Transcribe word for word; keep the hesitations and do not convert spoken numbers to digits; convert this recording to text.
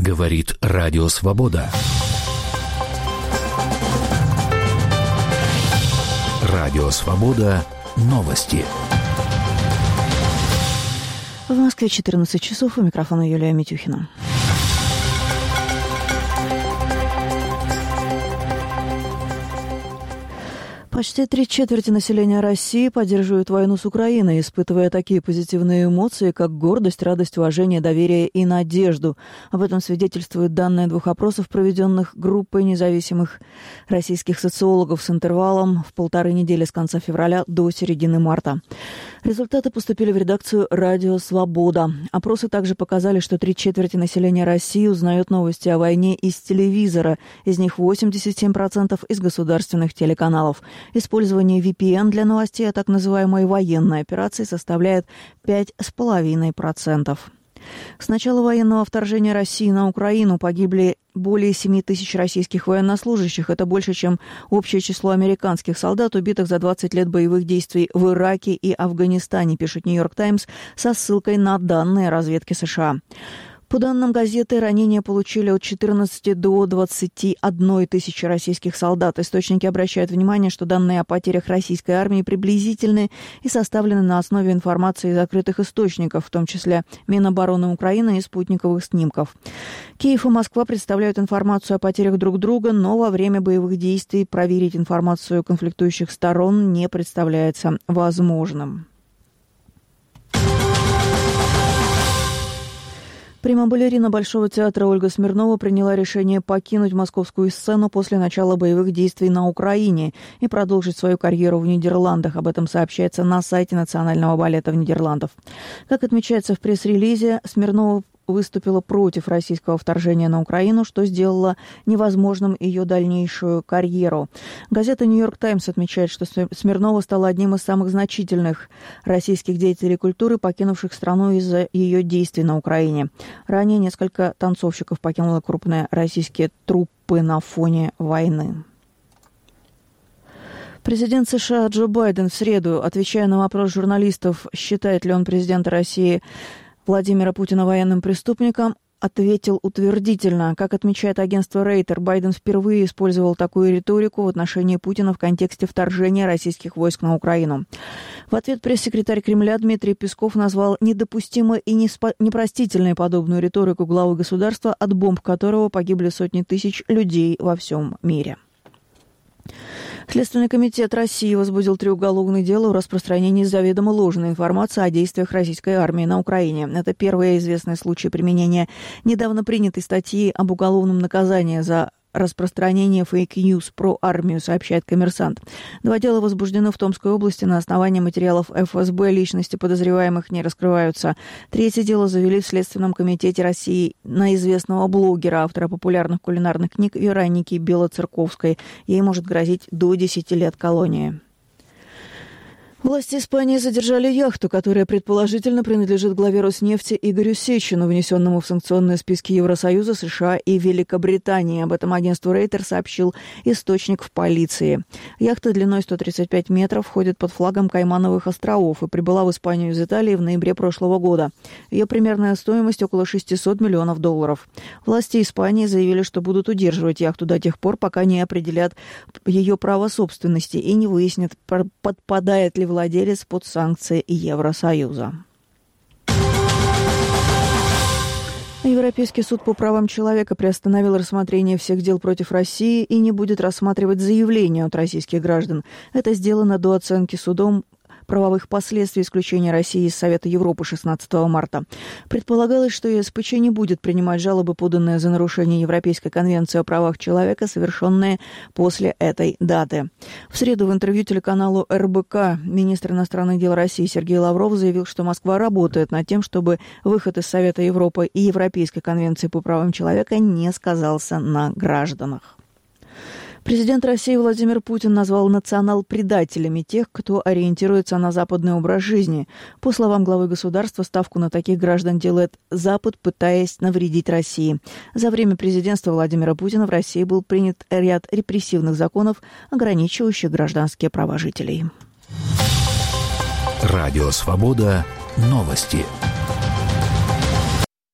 Говорит Радио Свобода. Радио Свобода. Новости. В Москве четырнадцать часов. У микрофона Юлия Митюхина. Почти три четверти населения России поддерживают войну с Украиной, испытывая такие позитивные эмоции, как гордость, радость, уважение, доверие и надежду. Об этом свидетельствуют данные двух опросов, проведенных группой независимых российских социологов с интервалом в полторы недели с конца февраля до середины марта. Результаты поступили в редакцию «Радио Свобода». Опросы также показали, что три четверти населения России узнает новости о войне из телевизора. Из них восемьдесят семь процентов из государственных телеканалов. Использование ви пи эн для новостей о так называемой военной операции составляет пять целых пять десятых процента. С начала военного вторжения России на Украину погибли более семи тысяч российских военнослужащих. Это больше, чем общее число американских солдат, убитых за двадцать лет боевых действий в Ираке и Афганистане, пишет «Нью-Йорк Таймс» со ссылкой на данные разведки США. По данным газеты, ранения получили от четырнадцати до двадцати одной тысячи российских солдат. Источники обращают внимание, что данные о потерях российской армии приблизительны и составлены на основе информации из закрытых источников, в том числе Минобороны Украины и спутниковых снимков. Киев и Москва представляют информацию о потерях друг друга, но во время боевых действий проверить информацию конфликтующих сторон не представляется возможным. Прима-балерина Большого театра Ольга Смирнова приняла решение покинуть московскую сцену после начала боевых действий на Украине и продолжить свою карьеру в Нидерландах. Об этом сообщается на сайте Национального балета в Нидерландах. Как отмечается в пресс-релизе, Смирнова выступила против российского вторжения на Украину, что сделало невозможным ее дальнейшую карьеру. Газета «Нью-Йорк Таймс» отмечает, что Смирнова стала одним из самых значительных российских деятелей культуры, покинувших страну из-за ее действий на Украине. Ранее несколько танцовщиков покинуло крупные российские труппы на фоне войны. Президент США Джо Байден в среду, отвечая на вопрос журналистов, считает ли он президента России Владимира Путина военным преступником, ответил утвердительно. Как отмечает агентство Рейтер, Байден впервые использовал такую риторику в отношении Путина в контексте вторжения российских войск на Украину. В ответ пресс-секретарь Кремля Дмитрий Песков назвал недопустимой и непростительной подобную риторику главы государства, от бомб которого погибли сотни тысяч людей во всем мире. Следственный комитет России возбудил три уголовных дела о распространении заведомо ложной информации о действиях российской армии на Украине. Это первый известный случай применения недавно принятой статьи об уголовном наказании за распространение фейк-ньюс про армию, сообщает «Коммерсант». Два дела возбуждены в Томской области на основании материалов эф эс бэ. Личности подозреваемых не раскрываются. Третье дело завели в Следственном комитете России на известного блогера, автора популярных кулинарных книг Вероники Белоцерковской. Ей может грозить до десяти лет колонии. Власти Испании задержали яхту, которая предположительно принадлежит главе Роснефти Игорю Сечину, внесенному в санкционные списки Евросоюза, США и Великобритании. Об этом агентству Рейтер сообщил источник в полиции. Яхта длиной сто тридцать пять метров ходит под флагом Каймановых островов и прибыла в Испанию из Италии в ноябре прошлого года. Ее примерная стоимость около шестисот миллионов долларов. Власти Испании заявили, что будут удерживать яхту до тех пор, пока не определят ее право собственности и не выяснят, подпадает ли владелец под санкции Евросоюза. Европейский суд по правам человека приостановил рассмотрение всех дел против России и не будет рассматривать заявления от российских граждан. Это сделано до оценки судом правовых последствий исключения России из Совета Европы шестнадцатого марта. Предполагалось, что е эс пэ че не будет принимать жалобы, поданные за нарушение Европейской конвенции о правах человека, совершенные после этой даты. В среду в интервью телеканалу эр бэ ка министр иностранных дел России Сергей Лавров заявил, что Москва работает над тем, чтобы выход из Совета Европы и Европейской конвенции по правам человека не сказался на гражданах. Президент России Владимир Путин назвал национал-предателями тех, кто ориентируется на западный образ жизни. По словам главы государства, ставку на таких граждан делает Запад, пытаясь навредить России. За время президентства Владимира Путина в России был принят ряд репрессивных законов, ограничивающих гражданские права жителей. Радио «Свобода». Новости.